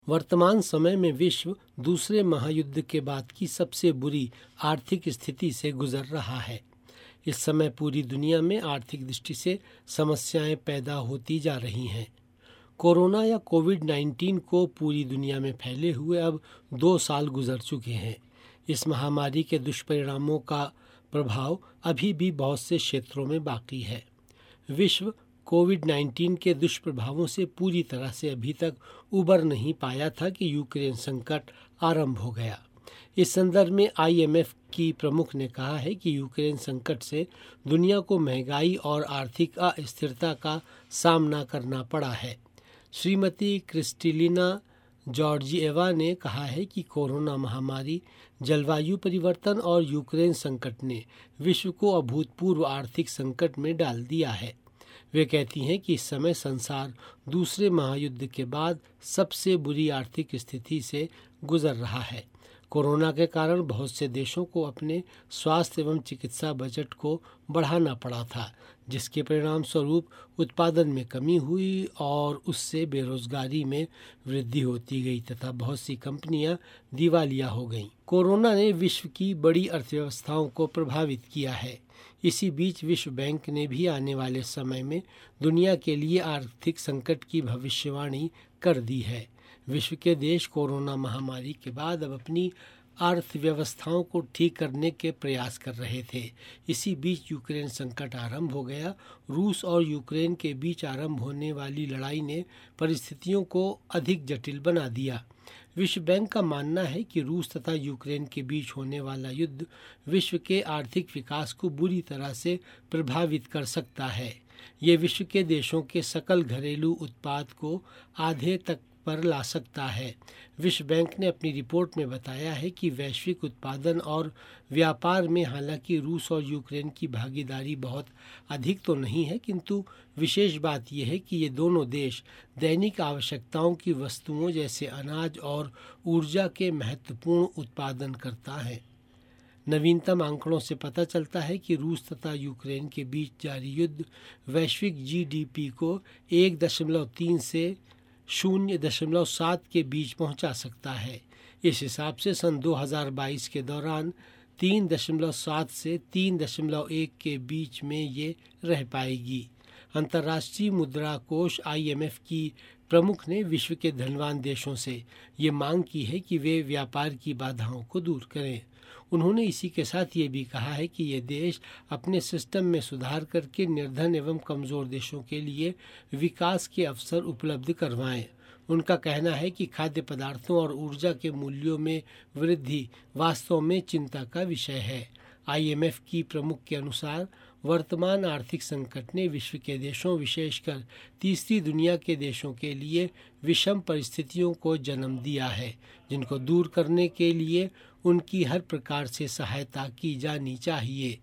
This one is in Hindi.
वर्तमान समय में विश्व दूसरे महायुद्ध के बाद की सबसे बुरी आर्थिक स्थिति से गुजर रहा है। इस समय पूरी दुनिया में आर्थिक दृष्टि से समस्याएं पैदा होती जा रही हैं। कोरोना या कोविड-19 को पूरी दुनिया में फैले हुए अब 2 साल गुजर चुके हैं। इस महामारी के दुष्परिणामों का प्रभाव अभी भी बहुत से क्षेत्रों में बाकी है। विश्व कोविड-19 के दुष्प्रभावों से पूरी तरह से अभी तक उबर नहीं पाया था कि यूक्रेन संकट आरंभ हो गया। इस संदर्भ में IMF की प्रमुख ने कहा है कि यूक्रेन संकट से दुनिया को महंगाई और आर्थिक अस्थिरता का सामना करना पड़ा है। श्रीमती क्रिस्टलिना जॉर्जिएवा ने कहा है कि कोरोना महामारी, जलवायु परिवर्तन और यूक्रेन संकट ने विश्व को अभूतपूर्व आर्थिक संकट में डाल दिया है। वे कहती हैं कि इस समय संसार दूसरे महायुद्ध के बाद सबसे बुरी आर्थिक स्थिति से गुजर रहा है। कोरोना के कारण बहुत से देशों को अपने स्वास्थ्य एवं चिकित्सा बजट को बढ़ाना पड़ा था, जिसके परिणाम स्वरूप उत्पादन में कमी हुई और उससे बेरोजगारी में वृद्धि होती गई तथा बहुत सी कंपनियां दिवालिया हो गईं। कोरोना ने विश्व की बड़ी अर्थव्यवस्थाओं को प्रभावित किया है। इसी बीच विश्व बैंक ने भी आने वाले समय में दुनिया के लिए आर्थिक संकट की भविष्यवाणी कर दी है। विश्व के देश कोरोना महामारी के बाद अब अपनी अर्थव्यवस्थाओं को ठीक करने के प्रयास कर रहे थे। इसी बीच यूक्रेन संकट आरंभ हो गया। रूस और यूक्रेन के बीच आरंभ होने वाली लड़ाई ने परिस्थितियों को अधिक जटिल बना दिया। विश्व बैंक का मानना है कि रूस तथा यूक्रेन के बीच होने वाला युद्ध विश्व के आर्थिक विकास को बुरी तरह से प्रभावित कर सकता है। ये विश्व के देशों के सकल घरेलू उत्पाद को आधे तक पर ला सकता है। विश्व बैंक ने अपनी रिपोर्ट में बताया है कि वैश्विक उत्पादन और व्यापार में हालांकि रूस और यूक्रेन की भागीदारी बहुत अधिक तो नहीं है, किंतु विशेष बात यह है कि ये दोनों देश दैनिक आवश्यकताओं की वस्तुओं जैसे अनाज और ऊर्जा के महत्वपूर्ण उत्पादन करता है। नवीनतम आंकड़ों से पता चलता है कि रूस तथा यूक्रेन के बीच जारी युद्ध वैश्विक GDP को 1.3 से 0.7 के बीच पहुंचा सकता है। इस हिसाब से सन 2022 के दौरान 3.7 से 3.1 के बीच में ये रह पाएगी। अंतर्राष्ट्रीय मुद्रा कोष IMF की प्रमुख ने विश्व के धनवान देशों से ये मांग की है कि वे व्यापार की बाधाओं को दूर करें। उन्होंने इसी के साथ ये भी कहा है कि ये देश अपने सिस्टम में सुधार करके निर्धन एवं कमज़ोर देशों के लिए विकास के अवसर उपलब्ध करवाएं। उनका कहना है कि खाद्य पदार्थों और ऊर्जा के मूल्यों में वृद्धि वास्तव में चिंता का विषय है। IMF की प्रमुख के अनुसार वर्तमान आर्थिक संकट ने विश्व के देशों, विशेषकर तीसरी दुनिया के देशों के लिए विषम परिस्थितियों को जन्म दिया है, जिनको दूर करने के लिए उनकी हर प्रकार से सहायता की जानी चाहिए।